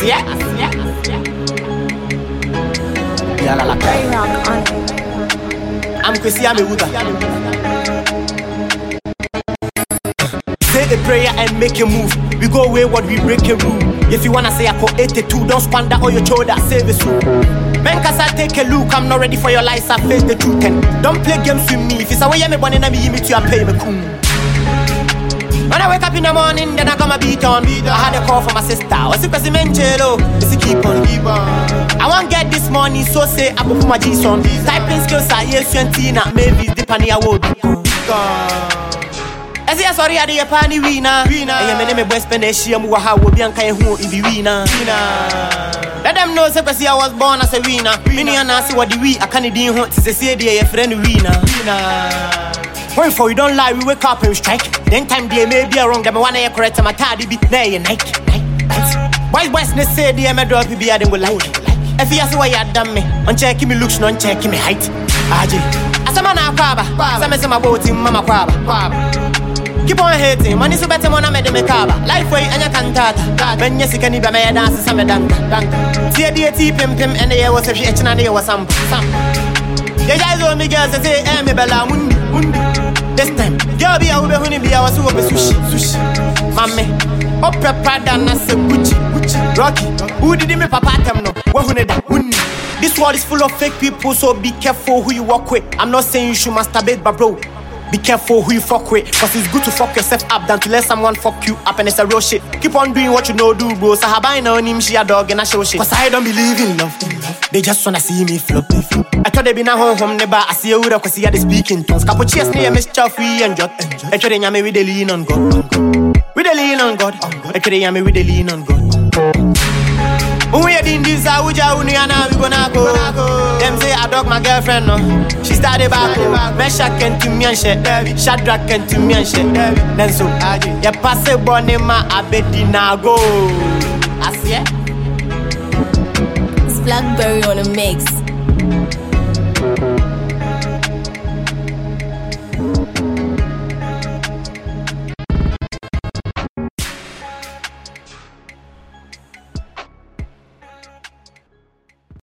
I'm Kwesi Amewuta. Say a prayer and make a move. We go wayward, we break a rule. If you wanna say I call 82, don't squander all your shoulder, save it soon. Men cause take a look, I'm not ready for your lies, I face the truth. And don't play games with me. If it's a way me born in me, meet you and pay me cool. When I wake up in the morning, then I got my beat on. I had a call from my sister. What's it cause Menchelo? It's a keep on. I won't get this money, so say I put my G's on. Typing skills are yes, 20, maybe the penny I will be I say sorry, I did a panny winner. I am a name of West Penishia, Muha will be on Kai who is the winner. Let them know, I was born as a winner. Many and I see what the we a Canadian hunt to say, dear friend winner. When for you don't lie, we wake up and we strike. Then time they may be wrong, them one year correct, my tardy be nay and night. Boys, they say they may drop you be adding with like. If you ask why you done me, on checking me looks, non checking me height. Aji, as a man, I'm some my boat in Mama Quaba. Keep on hating, money so better when I made them a caba. Life way and you can't tata. When you see can even my dance, some dunk. See a DT pim and the air was a shit and there was some. The guys on me girls say, me bella mundi. This time, girl be out when be our super sushi. Mammy, up a Prada and I say Gucci. Rocky, who did me papa them no? This world is full of fake people, so be careful who you walk with. I'm not saying you should masturbate, but bro, be careful who you fuck with. Cause it's good to fuck yourself up than to let someone fuck you up, and it's a real shit. Keep on doing what you know do, bro. Sahaba in him, she a dog and I show shit. Cause I don't believe in love. They just wanna see me flop. I thought they been a home never. I see you with a cause they speaking tongues. Couple cheers near Miss Chaffee and Jot. I thought they me with the lean on God. With the lean on God. I thought they me with the lean on God. When we are in this, I would you we gonna go. Them say I dog my girlfriend, no. She started back, Meshach and to me and shit, Shadrach and to me and shit. Then so, ya pass a bonema, I bet now go. I see it. It's Blackberry on a mix.